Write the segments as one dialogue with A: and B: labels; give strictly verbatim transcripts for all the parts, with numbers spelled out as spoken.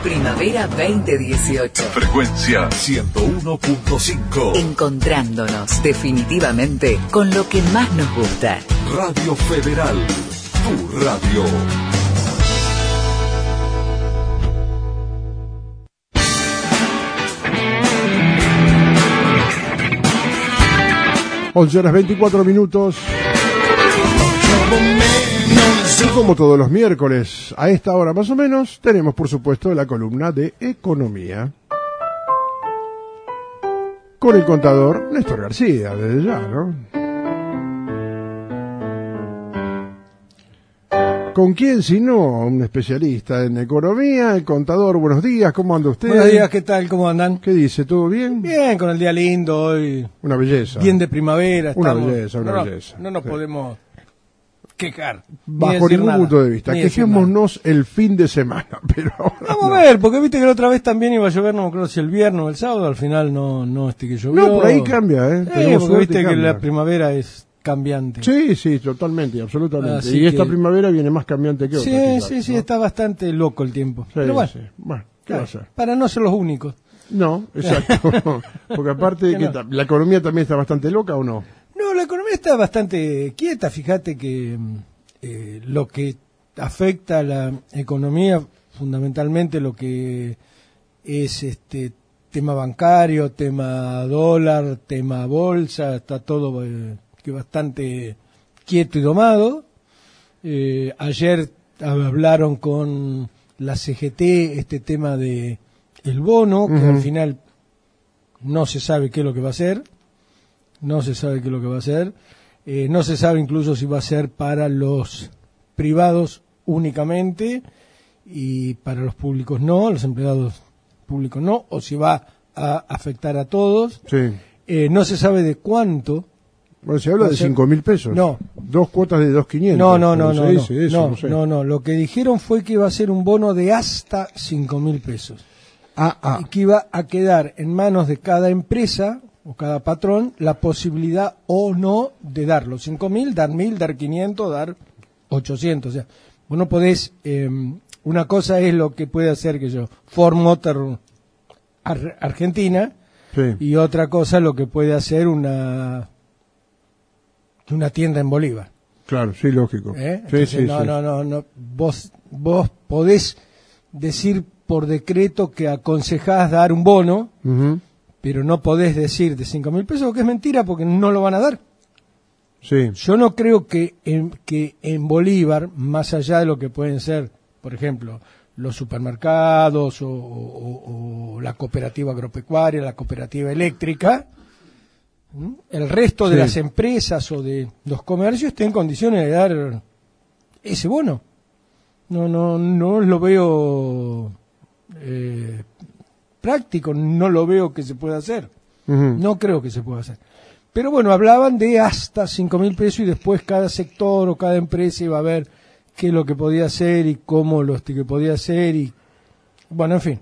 A: Primavera veinte dieciocho.
B: Frecuencia ciento uno punto cinco.
A: Encontrándonos definitivamente con lo que más nos gusta.
B: Radio Federal, tu radio.
C: once horas veinticuatro minutos. Y como todos los miércoles, a esta hora más o menos, tenemos por supuesto la columna de economía. Con el contador Néstor García, desde ya, ¿no? ¿Con quién si no? Un especialista en economía, el contador. Buenos días, ¿cómo anda usted?
D: Buenos días, ¿qué tal? ¿Cómo andan?
C: ¿Qué dice? ¿Todo bien?
D: Bien, con el día lindo hoy.
C: Una belleza.
D: Bien de primavera.
C: Una
D: estamos.
C: belleza, una
D: no,
C: belleza.
D: No nos
C: sí.
D: podemos quejar.
C: Bajo ningún
D: nada,
C: punto de vista. Quejémonos el fin de semana, pero ahora
D: Vamos
C: no.
D: a ver, porque viste que la otra vez también iba a llover, no me acuerdo si el viernes o el sábado, al final no, no este que llovió.
C: No, por ahí cambia, ¿eh?
D: Eh,
C: Tenemos
D: porque viste
C: suerte y
D: que
C: cambia.
D: la primavera es cambiante.
C: Sí, sí, totalmente, absolutamente.
D: Así
C: y esta
D: que-
C: primavera viene más cambiante que otra.
D: Sí,
C: quizás,
D: sí, sí,
C: ¿no?
D: está bastante loco el tiempo.
C: Sí,
D: Pero bueno,
C: sí. Bueno, ¿qué va a ser?
D: para no ser los únicos.
C: No, exacto. Porque aparte de
D: Que
C: que
D: no.
C: ta- la economía también está bastante loca, ¿o no?
D: No, la economía está bastante quieta. Fíjate que eh, lo que afecta a la economía, fundamentalmente lo que es este tema bancario, tema dólar, tema bolsa, está todo eh, que bastante quieto y domado. Eh, ayer hablaron con la C G T este tema de el bono, que
C: Ujú.
D: al final no se sabe qué es lo que va a ser. No se sabe qué es lo que va a ser. Eh, no se sabe incluso si va a ser para los privados únicamente y para los públicos no, los empleados públicos no, o si va a afectar a todos.
C: Sí.
D: Eh, no se sabe de cuánto.
C: Bueno, se habla
D: Va a
C: de
D: ser-
C: cinco mil pesos.
D: No.
C: Dos cuotas de dos quinientos.
D: No, no, no,
C: Pero
D: no,
C: se
D: no,
C: dice eso,
D: no,
C: no sé.
D: no, no. Lo que dijeron fue que iba a ser un bono de hasta cinco mil pesos.
C: Ah, ah.
D: Y que iba a quedar en manos de cada empresa o cada patrón la posibilidad o no de darlo. cinco mil, dar mil, dar quinientos, dar ochocientos. O sea, vos no podés, eh, una cosa es lo que puede hacer que yo, Ford Motor Ar- Argentina,
C: Sí.
D: y otra cosa lo que puede hacer una una tienda en Bolívar.
C: Claro, sí, lógico.
D: ¿eh?
C: Sí,
D: Entonces,
C: sí,
D: no,
C: sí.
D: no, no, no, vos, vos podés decir por decreto que aconsejás dar un bono,
C: Ujú.
D: pero no podés decir de cinco mil pesos, que es mentira porque no lo van a dar.
C: Sí.
D: Yo no creo que en, que en Bolívar, más allá de lo que pueden ser, por ejemplo, los supermercados o, o- o la cooperativa agropecuaria, la cooperativa eléctrica, ¿m? el resto de
C: Sí.
D: las empresas o de los comercios estén en condiciones de dar ese bono. No, no, no lo veo eh, práctico, no lo veo que se pueda hacer.
C: Ujú.
D: No creo que se pueda hacer. Pero bueno, hablaban de hasta cinco mil pesos y después cada sector o cada empresa iba a ver qué es lo que podía hacer y cómo lo que podía hacer. Y bueno, en fin.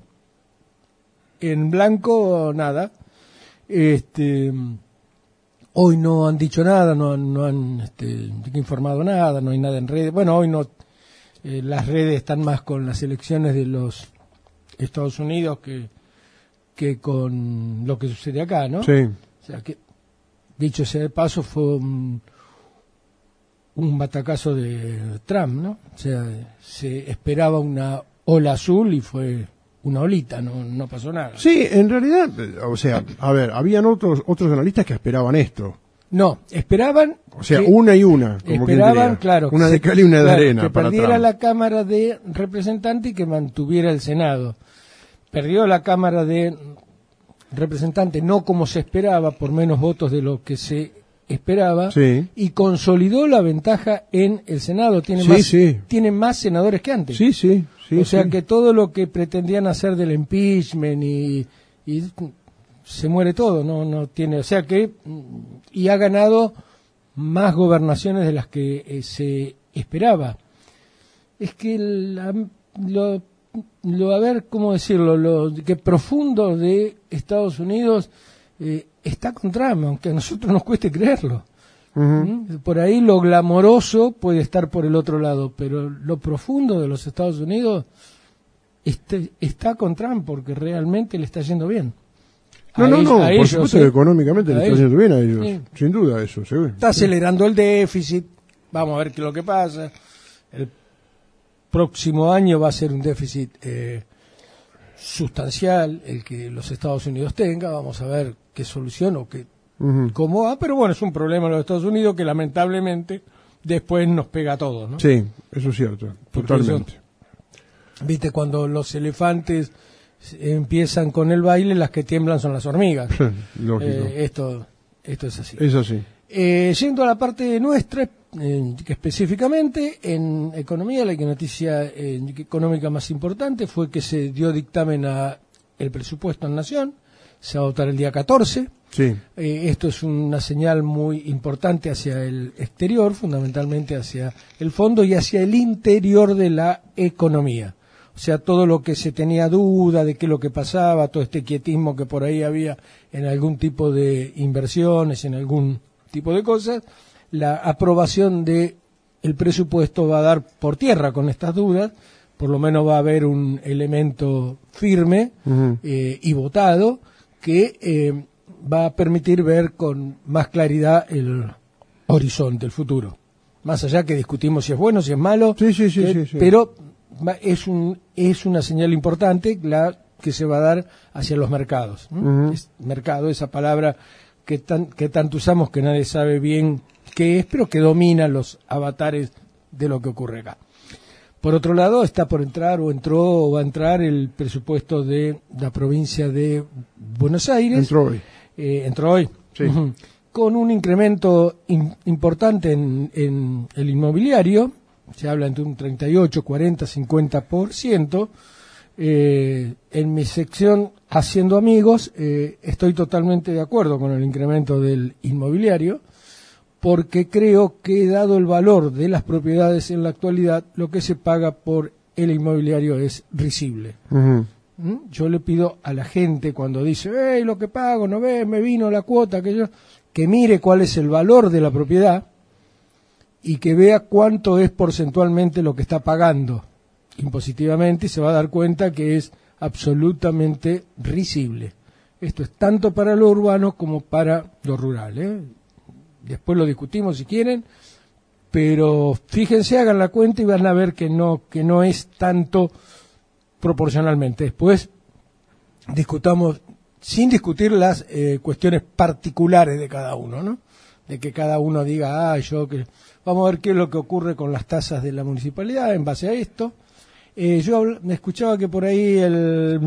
D: En blanco, nada. Este, hoy no han dicho nada, no han, no han este, informado nada, no hay nada en redes. Bueno, hoy no. Eh, las redes están más con las elecciones de los Estados Unidos que, que con lo que sucede acá, ¿no?
C: Sí.
D: O sea que, dicho sea de paso, fue un, un batacazo de Trump, ¿no? O sea, se esperaba una ola azul y fue una olita, no, no pasó nada.
C: Sí, en realidad, eh, o sea, a ver, habían otros otros analistas que esperaban esto.
D: No, esperaban...
C: O sea,
D: que-
C: una y una. Como quien
D: esperaban,
C: diría.
D: claro,
C: Una
D: que
C: de
D: se-
C: cal y una de
D: claro,
C: arena
D: que
C: para
D: perdiera
C: Trump.
D: la Cámara de Representantes y que mantuviera el Senado. Perdió la Cámara de Representantes, no como se esperaba, por menos votos de lo que se esperaba,
C: Sí.
D: y consolidó la ventaja en el Senado. Tiene,
C: Sí,
D: más,
C: sí.
D: tiene más senadores que antes.
C: Sí, sí, sí.
D: o sea
C: sí.
D: que todo lo que pretendían hacer del impeachment y, y se muere todo, no no tiene, o sea que y ha ganado más gobernaciones de las que eh, se esperaba. Es que la- lo, lo a ver cómo decirlo, lo que profundo de Estados Unidos eh, está con Trump, aunque a nosotros nos cueste creerlo.
C: Ujú.
D: ¿Mm? Por ahí lo glamoroso puede estar por el otro lado, pero lo profundo de los Estados Unidos este, está con Trump porque realmente le está yendo bien.
C: No,
D: A
C: no,
D: ellos-
C: no,
D: a
C: por
D: ellos,
C: supuesto
D: ¿eh?
C: que económicamente
D: A
C: le está
D: ellos.
C: haciendo bien a ellos,
D: Sí.
C: sin duda eso, seguro.
D: Está acelerando el déficit, vamos a ver qué es lo que pasa. El próximo año va a ser un déficit eh, sustancial el que los Estados Unidos tenga, vamos a ver qué solución o qué,
C: Ujú.
D: cómo va, pero bueno, es un problema de los Estados Unidos que lamentablemente después nos pega a todos, ¿no?
C: Sí, eso es cierto,
D: Porque
C: totalmente.
D: Viste, cuando los elefantes empiezan con el baile, las que tiemblan son las hormigas.
C: Lógico.
D: Eh, esto, esto es así.
C: Es así.
D: Eh, yendo a la parte nuestra, eh, que específicamente en economía, la que noticia eh, económica más importante fue que se dio dictamen a el presupuesto en Nación, se va a votar el día catorce.
C: Sí.
D: Eh, esto es una señal muy importante hacia el exterior, fundamentalmente hacia el fondo y hacia el interior de la economía. O sea, todo lo que se tenía duda de qué es lo que pasaba, todo este quietismo que por ahí había en algún tipo de inversiones, en algún tipo de cosas, la aprobación de el presupuesto va a dar por tierra con estas dudas, por lo menos va a haber un elemento firme
C: Ujú.
D: eh, y votado que eh, va a permitir ver con más claridad el horizonte, el futuro. Más allá que discutimos si es bueno, si es malo,
C: Sí, sí, sí,
D: eh,
C: sí, sí.
D: pero va- es un es una señal importante la que se va a dar hacia los mercados. ¿no?
C: Ujú.
D: Es mercado, esa palabra que tan que tanto usamos que nadie sabe bien qué es, pero que domina los avatares de lo que ocurre acá. Por otro lado, está por entrar o entró o va a entrar el presupuesto de la provincia de Buenos Aires.
C: Entró hoy.
D: Eh, entró hoy.
C: Sí.
D: Ujú. Con un incremento in- importante en, en el inmobiliario, se habla entre un treinta y ocho, cuarenta, cincuenta por ciento. Eh, en mi sección Haciendo Amigos eh, estoy totalmente de acuerdo con el incremento del inmobiliario, porque creo que dado el valor de las propiedades en la actualidad, lo que se paga por el inmobiliario es risible.
C: Ujú.
D: ¿Mm? Yo le pido a la gente cuando dice, hey, lo que pago, no ves, me vino la cuota, que yo, que mire cuál es el valor de la propiedad y que vea cuánto es porcentualmente lo que está pagando impositivamente y se va a dar cuenta que es absolutamente risible. Esto es tanto para lo urbano como para lo rural, ¿eh? Después lo discutimos si quieren, pero fíjense, hagan la cuenta y van a ver que no, que no es tanto proporcionalmente. Después discutamos, sin discutir las eh, cuestiones particulares de cada uno, ¿no? De que cada uno diga, ah, yo que... Vamos a ver qué es lo que ocurre con las tasas de la municipalidad en base a esto. Eh, yo habl- me escuchaba que por ahí el...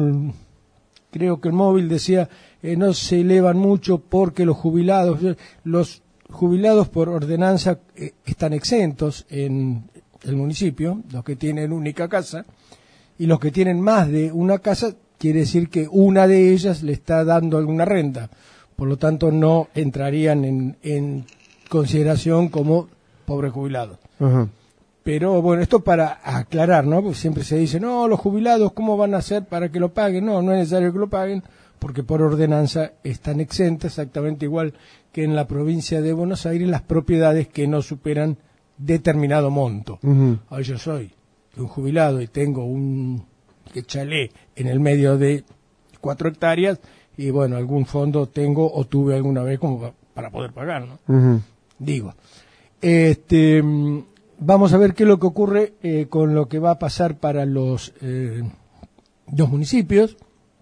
D: Creo que el móvil decía, eh, no se elevan mucho porque los jubilados... Los jubilados por ordenanza eh, están exentos en el municipio, los que tienen única casa, y los que tienen más de una casa, quiere decir que una de ellas le está dando alguna renta, por lo tanto no entrarían en, en consideración como pobres jubilados.
C: Ajá.
D: Pero bueno, esto para aclarar, ¿no? Porque siempre se dice, no, los jubilados, ¿cómo van a hacer para que lo paguen? No, no es necesario que lo paguen, porque por ordenanza están exentas, exactamente igual que en la provincia de Buenos Aires, las propiedades que no superan determinado monto.
C: Ujú.
D: Hoy yo soy un jubilado y tengo un chalet en el medio de cuatro hectáreas y bueno, algún fondo tengo o tuve alguna vez como pa- para poder pagar, ¿no?
C: Ujú.
D: Digo. Este, mm, vamos a ver qué es lo que ocurre eh, con lo que va a pasar para los eh, dos municipios.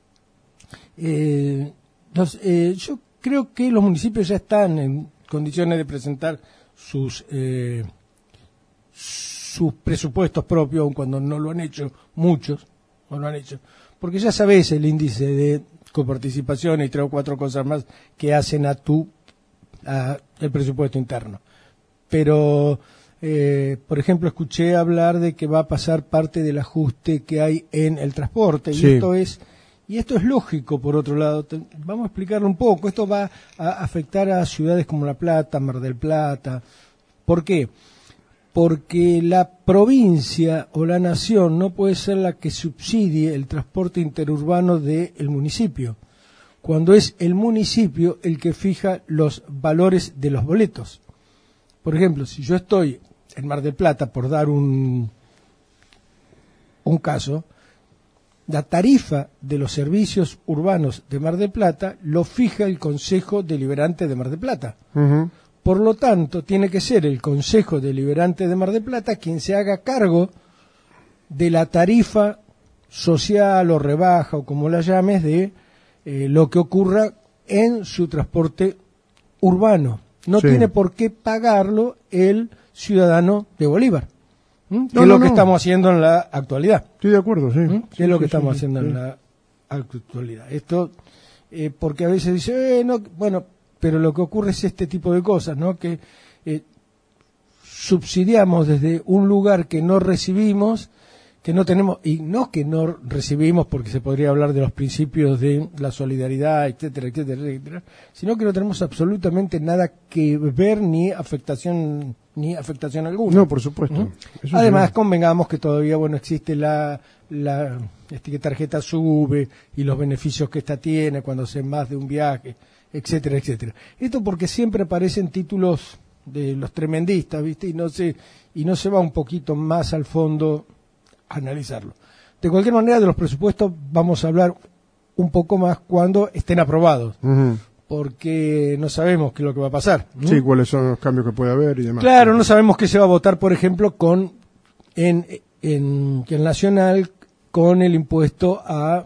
D: Eh, los, eh, yo creo que los municipios ya están en condiciones de presentar sus eh, sus presupuestos propios, aun cuando no lo han hecho muchos, no lo han hecho, porque ya sabes el índice de coparticipación y tres o cuatro cosas más que hacen a tu a el presupuesto interno. Pero, eh, por ejemplo, escuché hablar de que va a pasar parte del ajuste que hay en el transporte,
C: Sí.
D: y esto es y esto es lógico, por otro lado. Te- vamos a explicarlo un poco. Esto va a afectar a ciudades como La Plata, Mar del Plata. ¿Por qué? Porque la provincia o la nación no puede ser la que subsidie el transporte interurbano del municipio, cuando es el municipio el que fija los valores de los boletos. Por ejemplo, si yo estoy en Mar del Plata, por dar un, un caso, la tarifa de los servicios urbanos de Mar del Plata lo fija el Consejo Deliberante de Mar del Plata.
C: Ujú.
D: Por lo tanto, tiene que ser el Consejo Deliberante de Mar del Plata quien se haga cargo de la tarifa social o rebaja o como la llames de eh, lo que ocurra en su transporte urbano. No
C: Sí.
D: tiene por qué pagarlo el ciudadano de Bolívar, ¿m? que
C: No,
D: es
C: no,
D: lo que
C: no.
D: estamos haciendo en la actualidad.
C: Estoy de acuerdo, sí.
D: ¿m?
C: Sí,
D: que es lo
C: sí,
D: que
C: sí,
D: estamos
C: sí,
D: haciendo
C: sí.
D: en la actualidad. Esto, eh, porque a veces dice, eh, no, bueno, pero lo que ocurre es este tipo de cosas, ¿no? Que eh, subsidiamos desde un lugar que no recibimos, que no tenemos, y no que no recibimos porque se podría hablar de los principios de la solidaridad, etcétera, etcétera, etcétera, sino que no tenemos absolutamente nada que ver ni afectación ni afectación alguna.
C: No, por supuesto.
D: ¿Mm?
C: Eso
D: Además,
C: sí.
D: convengamos que todavía, bueno, existe la, la este, que tarjeta sube y los beneficios que esta tiene cuando hace más de un viaje, etcétera, etcétera. Esto porque siempre aparecen títulos de los tremendistas, ¿viste? Y no se, y no se va un poquito más al fondo a analizarlo. De cualquier manera, de los presupuestos vamos a hablar un poco más cuando estén aprobados,
C: Ujú.
D: porque no sabemos qué es lo que va a pasar. ¿no?
C: Sí, cuáles son los cambios que puede haber y demás.
D: Claro, no sabemos qué se va a votar, por ejemplo, con en, en, en Nacional con el impuesto a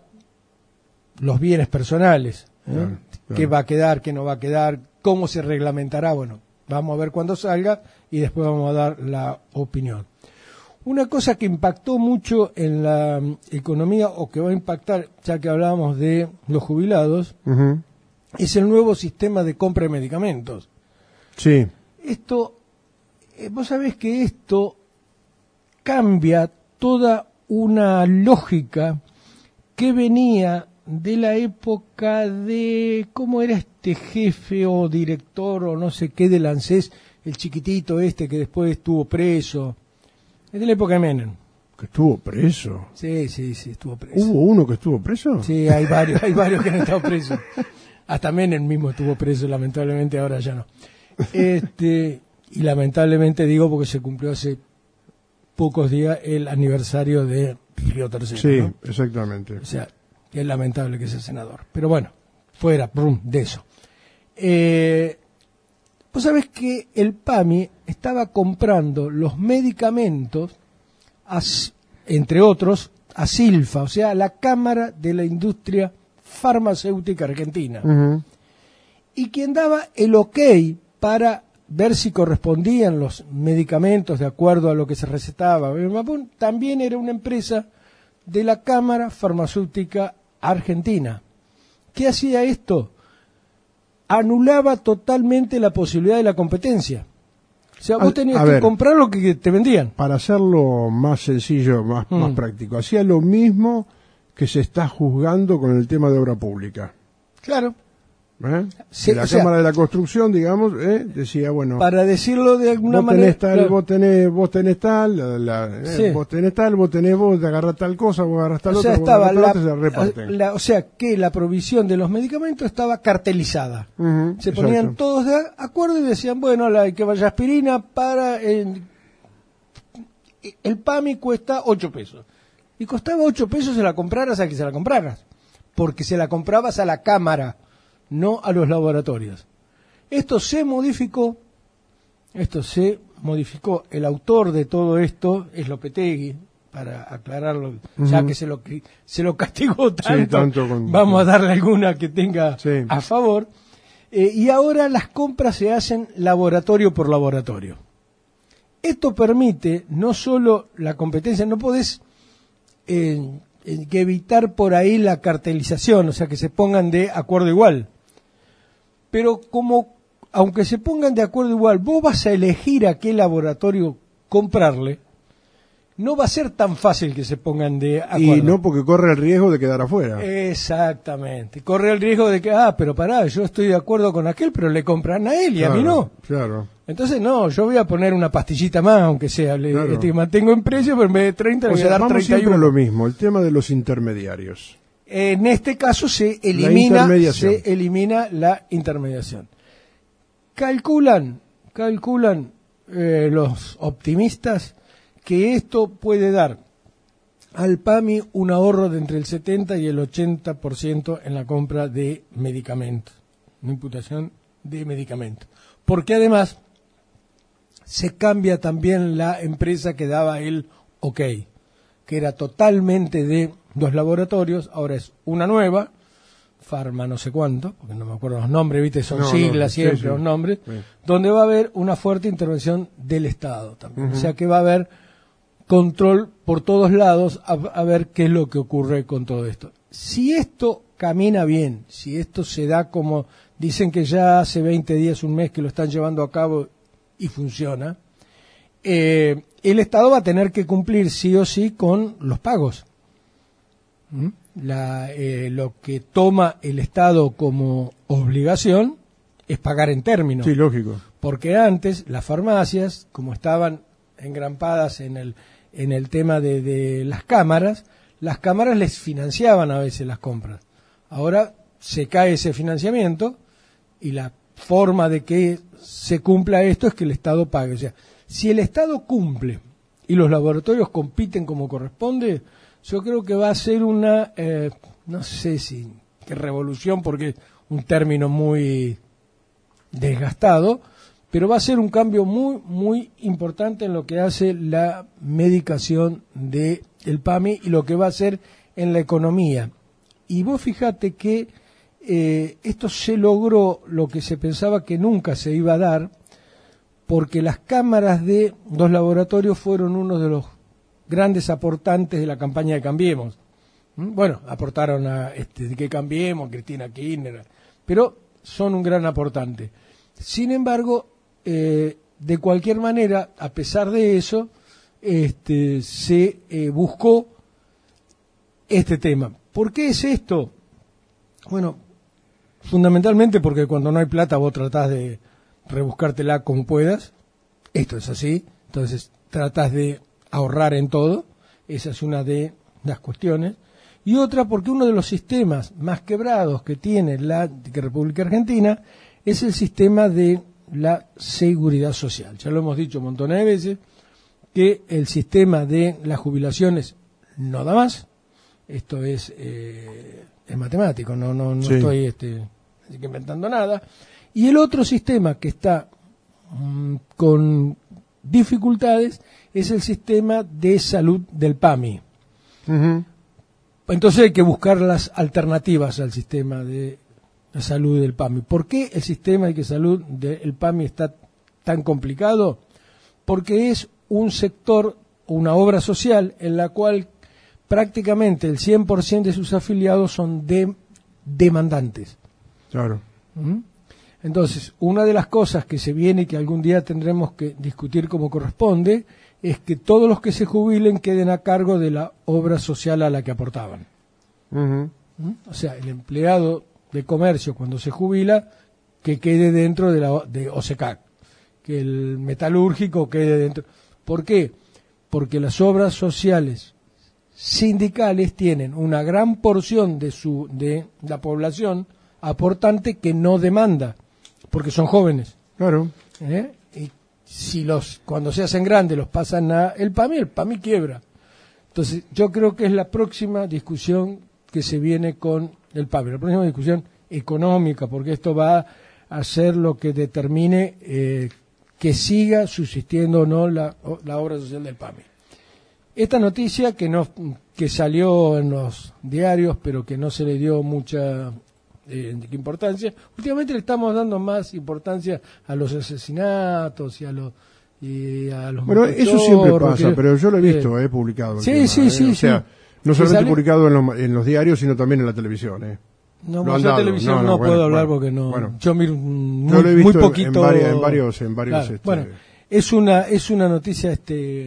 D: los bienes personales. ¿eh?
C: Claro, claro.
D: ¿Qué va a quedar, qué no va a quedar, cómo se reglamentará? Bueno, vamos a ver cuándo salga y después vamos a dar la opinión. Una cosa que impactó mucho en la mm, economía, o que va a impactar, ya que hablábamos de los jubilados,
C: Ujú.
D: es el nuevo sistema de compra de medicamentos.
C: Sí.
D: Esto, eh, vos sabés que esto cambia toda una lógica que venía de la época de, ¿cómo era este jefe o director o no sé qué del ANSES, el chiquitito este que después estuvo preso? Es de la época de Menem.
C: Que estuvo preso.
D: Sí, sí, sí, estuvo preso.
C: ¿Hubo uno que estuvo preso?
D: Sí, hay varios, hay varios que han estado presos. Hasta Menem mismo estuvo preso, lamentablemente ahora ya no. Este, y lamentablemente digo porque se cumplió hace pocos días el aniversario de Río Tercero.
C: Sí,
D: ¿no?
C: exactamente.
D: O sea, que es lamentable que sea senador. Pero bueno, fuera brum, de eso. Eh, Vos sabés que el PAMI estaba comprando los medicamentos, a, entre otros, a Silfa, o sea, a la Cámara de la Industria Farmacéutica Argentina.
C: Ujú.
D: Y quien daba el ok para ver si correspondían los medicamentos de acuerdo a lo que se recetaba, también era una empresa de la Cámara Farmacéutica Argentina. ¿Qué hacía esto? Anulaba totalmente la posibilidad de la competencia. O sea, vos
C: A-
D: tenías
C: a
D: que
C: ver.
D: comprar lo que te vendían.
C: Para hacerlo más sencillo, más,
D: Mm.
C: más práctico, hacía lo mismo que se está juzgando con el tema de obra pública.
D: Claro.
C: ¿Eh?
D: Sí,
C: De la
D: o sea,
C: Cámara de la Construcción, digamos, ¿eh? decía, bueno,
D: Para decirlo de alguna
C: vos
D: manera...
C: tenés tal,
D: claro.
C: vos tenés, vos tenés tal, la- la- eh,
D: Sí.
C: vos tenés tal, vos tenés vos, te agarrás tal cosa, vos agarrás tal
D: O sea,
C: otra, vos
D: estaba
C: agarrás
D: la,
C: tal otra, se reparten.
D: la- o sea, que la provisión de los medicamentos estaba cartelizada.
C: Ujú,
D: Se ponían
C: exacto.
D: todos de acuerdo y decían, bueno, la que vaya aspirina para... el- el PAMI cuesta ocho pesos. Y costaba ocho pesos se la compraras a que se la compraras. Porque se la comprabas a la cámara, no a los laboratorios. Esto se modificó, esto se modificó. El autor de todo esto es Lopetegui, para aclararlo, ya
C: Ujú.
D: que se lo, se lo castigó tanto,
C: tanto con-
D: vamos a darle alguna que tenga
C: Sí.
D: a favor. Eh, y ahora las compras se hacen laboratorio por laboratorio. Esto permite no solo la competencia, no podés eh, eh, que evitar por ahí la cartelización, o sea, que se pongan de acuerdo igual. Pero como, aunque se pongan de acuerdo igual, vos vas a elegir a qué laboratorio comprarle, no va a ser tan fácil que se pongan de acuerdo.
C: Y no porque corre el riesgo de quedar afuera.
D: Exactamente. Corre el riesgo de que, ah, pero pará, yo estoy de acuerdo con aquel, pero le compran a él y a mí no.
C: Claro.
D: Entonces, no, yo voy a poner una pastillita más, aunque sea, le
C: Claro.
D: este, mantengo en precio, pero en vez de treinta le
C: O
D: voy a
C: sea,
D: dar
C: vamos
D: treinta y
C: siempre a
D: uno.
C: lo mismo, el tema de los intermediarios.
D: En este caso se elimina,
C: intermediación.
D: se elimina la intermediación. Calculan, calculan eh, los optimistas que esto puede dar al PAMI un ahorro de entre el setenta y el ochenta por ciento en la compra de medicamentos, una imputación de medicamentos. Porque además se cambia también la empresa que daba el OK, que era totalmente de dos laboratorios, ahora es una nueva, Pharma no sé cuánto, porque no me acuerdo los nombres, viste, son
C: no,
D: siglas
C: no,
D: siempre
C: sí, sí.
D: los nombres,
C: Sí.
D: donde va a haber una fuerte intervención del Estado también. Uh-huh. O sea que va a haber control por todos lados a, a ver qué es lo que ocurre con todo esto. Si esto camina bien, si esto se da como dicen que ya hace veinte días, un mes que lo están llevando a cabo y funciona, eh, el Estado va a tener que cumplir sí o sí con los pagos. ¿Mm? La, eh, lo que toma el Estado como obligación es pagar en términos.
C: Sí, lógico.
D: Porque antes las farmacias, como estaban engrampadas en el en el tema de, de las cámaras, las cámaras les financiaban a veces las compras. Ahora se cae ese financiamiento y la forma de que se cumpla esto es que el Estado pague. O sea, si el Estado cumple y los laboratorios compiten como corresponde, yo creo que va a ser una, eh, no sé si que revolución, porque es un término muy desgastado, pero va a ser un cambio muy, muy importante en lo que hace la medicación del PAMI y lo que va a hacer en la economía. Y vos fíjate que eh, esto se logró lo que se pensaba que nunca se iba a dar, porque las cámaras de los laboratorios fueron uno de los grandes aportantes de la campaña de Cambiemos. ¿Mm? Bueno, aportaron a este, de que Cambiemos, Cristina Kirchner, pero son un gran aportante. Sin embargo, eh, de cualquier manera, a pesar de eso, este, se eh, buscó este tema. ¿Por qué es esto? Bueno, fundamentalmente porque cuando no hay plata vos tratás de rebuscártela como puedas. Esto es así. Entonces tratás de ahorrar en todo. Esa es una de las cuestiones. Y otra porque uno de los sistemas más quebrados que tiene la República Argentina es el sistema de la seguridad social. Ya lo hemos dicho un montón de veces, que el sistema de las jubilaciones no da más. Esto es, eh, es matemático, no, no, no sí. estoy este, inventando nada. Y el otro sistema que está mmm, con dificultades es el sistema de salud del PAMI. Uh-huh. Entonces hay que buscar las alternativas al sistema de la salud del PAMI. ¿Por qué el sistema de salud del PAMI está tan complicado? Porque es un sector, una obra social en la cual prácticamente el cien por ciento de sus afiliados son de, demandantes.
C: Claro.
D: ¿Mm? Entonces, una de las cosas que se viene y que algún día tendremos que discutir como corresponde es que todos los que se jubilen queden a cargo de la obra social a la que aportaban.
C: Uh-huh.
D: ¿Mm? O sea, el empleado de comercio cuando se jubila que quede dentro de la de OSECAC, que el metalúrgico quede dentro. ¿Por qué? Porque las obras sociales sindicales tienen una gran porción de su de la población aportante que no demanda, porque son jóvenes.
C: Claro.
D: ¿Eh? Y si los cuando se hacen grandes los pasan a el PAMI, el PAMI quiebra. Entonces, yo creo que es la próxima discusión que se viene con el PAMI, la próxima discusión económica, porque esto va a ser lo que determine eh, que siga subsistiendo o no la, la obra social del PAMI. Esta noticia que no que salió en los diarios, pero que no se le dio mucha eh, importancia, últimamente le estamos dando más importancia a los asesinatos y a los y a los
C: bueno, eso siempre pasa,
D: que,
C: pero yo lo he visto, he eh, publicado.
D: Sí,
C: tema,
D: sí,
C: eh,
D: sí.
C: O sea,
D: sí.
C: no solamente
D: sale?
C: publicado en los, en los diarios, sino también en la televisión. Eh.
D: No,
C: en
D: la televisión no, no, no
C: bueno,
D: puedo hablar
C: bueno,
D: porque no.
C: Bueno.
D: Yo miro muy,
C: yo lo he visto
D: muy poquito.
C: En, varios, en varios, en varios.
D: Claro,
C: este...
D: Bueno, es una es una noticia este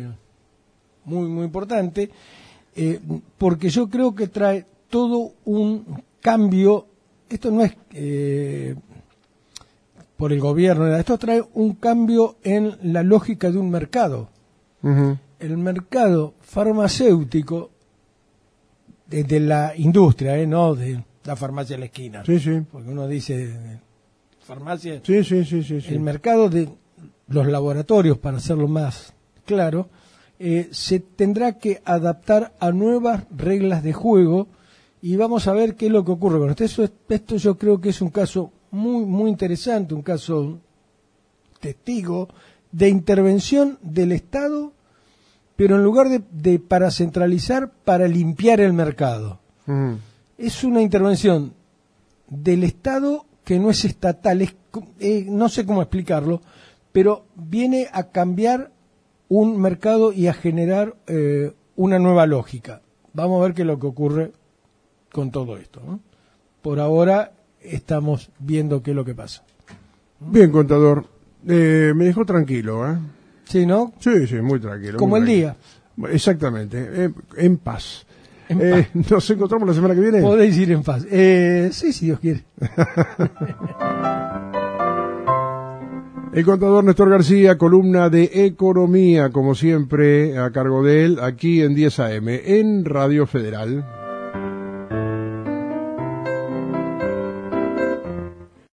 D: muy muy importante eh, porque yo creo que trae todo un cambio. Esto no es eh, por el gobierno, esto trae un cambio en la lógica de un mercado. Uh-huh. El mercado farmacéutico de, de la industria, ¿eh? No de la farmacia de la esquina.
C: Sí, sí.
D: Porque uno dice farmacia.
C: Sí, sí, sí, sí, sí.
D: El mercado de los laboratorios, para hacerlo más claro, eh, se tendrá que adaptar a nuevas reglas de juego y vamos a ver qué es lo que ocurre con esto. Eso, esto yo creo que es un caso muy, muy interesante, un caso testigo de intervención del Estado, pero en lugar de, de para centralizar, para limpiar el mercado. Mm. Es una intervención del Estado que no es estatal, es, eh, no sé cómo explicarlo, pero viene a cambiar un mercado y a generar eh, una nueva lógica. Vamos a ver qué es lo que ocurre con todo esto, ¿no? Por ahora estamos viendo qué es lo que pasa.
C: Bien, contador, eh, me dejó tranquilo, ¿eh?
D: Sí, ¿no?
C: Sí, sí, muy tranquilo.
D: Como
C: muy
D: el
C: tranquilo.
D: día.
C: Exactamente, eh, en paz.
D: En
C: eh,
D: paz.
C: ¿Nos encontramos la semana que viene?
D: Podéis ir en paz. Eh, sí, si Dios quiere.
C: El contador Néstor García, columna de Economía, como siempre, a cargo de él, aquí en diez A M, en Radio Federal.